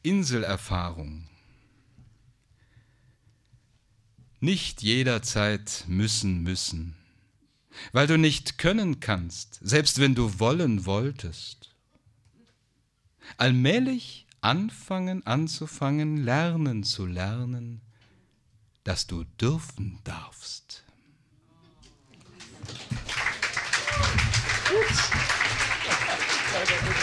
Inselerfahrung. Nicht jederzeit müssen, weil du nicht können kannst, selbst wenn du wollen wolltest. Allmählich anzufangen, lernen zu lernen, dass du dürfen darfst. Gut.